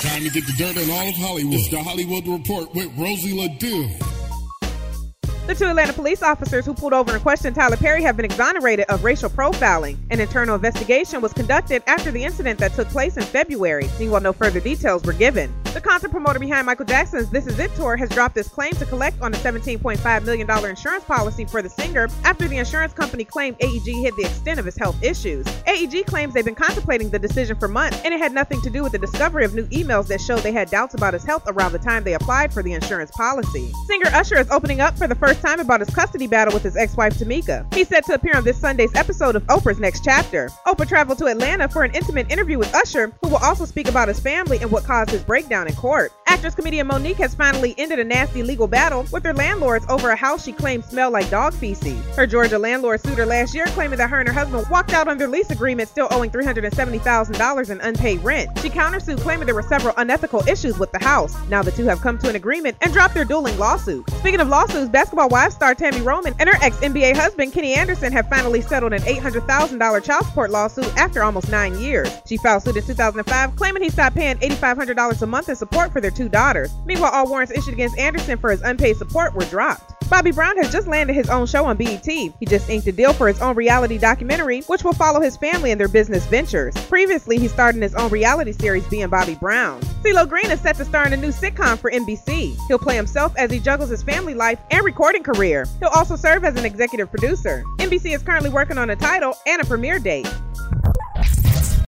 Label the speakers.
Speaker 1: Time to get the dirt on all of Hollywood. It's the Hollywood Report with Rosie LaDue.
Speaker 2: The two Atlanta police officers who pulled over and questioned Tyler Perry have been exonerated of racial profiling. An internal investigation was conducted after the incident that took place in February. Meanwhile, no further details were given. The concert promoter behind Michael Jackson's This Is It tour has dropped its claim to collect on a $17.5 million insurance policy for the singer after the insurance company claimed AEG hid the extent of his health issues. AEG claims they've been contemplating the decision for months, and it had nothing to do with the discovery of new emails that showed they had doubts about his health around the time they applied for the insurance policy. Singer Usher is opening up for the first time about his custody battle with his ex-wife Tamika. He's set to appear on this Sunday's episode of Oprah's Next Chapter. Oprah traveled to Atlanta for an intimate interview with Usher, who will also speak about his family and what caused his breakdown in court. Actress-comedian Monique has finally ended a nasty legal battle with her landlords over a house she claimed smelled like dog feces. Her Georgia landlord sued her last year, claiming that her and her husband walked out on their lease agreement still owing $370,000 in unpaid rent. She countersued, claiming there were several unethical issues with the house. Now the two have come to an agreement and dropped their dueling lawsuit. Speaking of lawsuits, Basketball Wives star Tammy Roman and her ex-NBA husband Kenny Anderson have finally settled an $800,000 child support lawsuit after almost 9 years. She filed suit in 2005, claiming he stopped paying $8,500 a month in support for their two daughters. Meanwhile, all warrants issued against Anderson for his unpaid support were dropped. Bobby Brown has just landed his own show on BET. He just inked a deal for his own reality documentary, which will follow his family and their business ventures. Previously, he starred in his own reality series, Being Bobby Brown. CeeLo Green is set to star in a new sitcom for NBC. He'll play himself as he juggles his family life and recording career. He'll also serve as an executive producer. NBC is currently working on a title and a premiere date.